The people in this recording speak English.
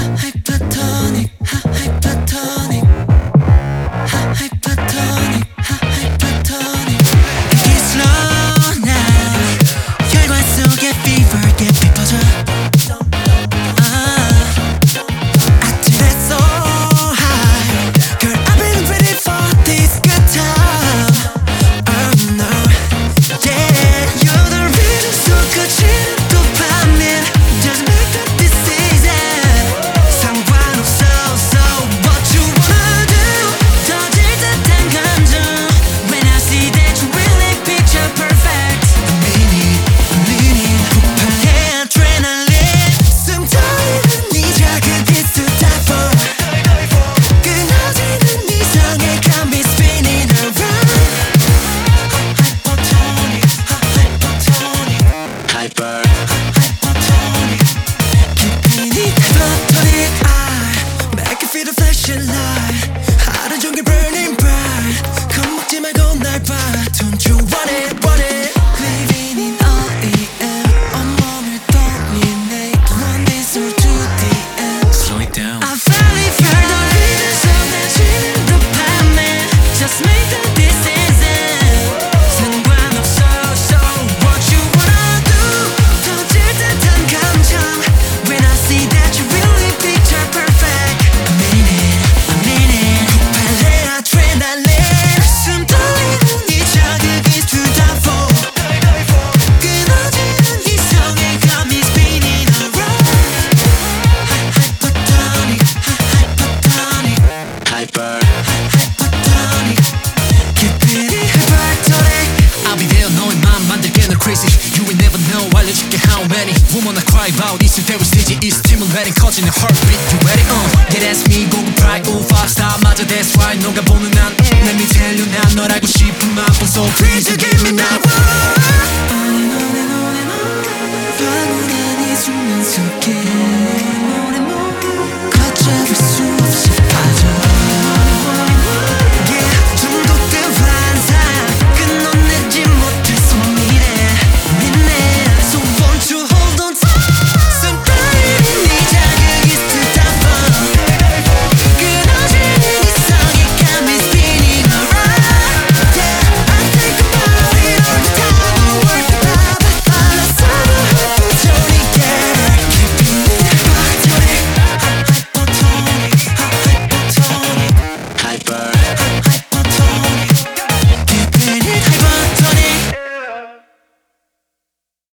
hypertonic, hypertonic, hypertonic, hypertonic. 이게 slow now. 혈관 속에 fever 깊이 퍼져. 하루 종일 burning bright. 겁먹지 말고 날 봐. Don't you want it, want it. Living in OEM. 온몸을 도미네. One is or two DM. Slow it down. I finally felt the rhythm 쏟아지는 도파민. Just make the decision. 상관없어, so what you wanna do. 터질 듯한 감정. When I see that you really picture perfect. Crazy, you will never know. 알려줄게 how many women I cry about. 있을 때 스테이지 is stimulating 커지는 heartbeat. You ready? Get ask me 고급 pride, ooh five star 맞아 that's right. 너가 보는 난 Let me tell you 난 널 알고 싶은 마음 So please you give me now.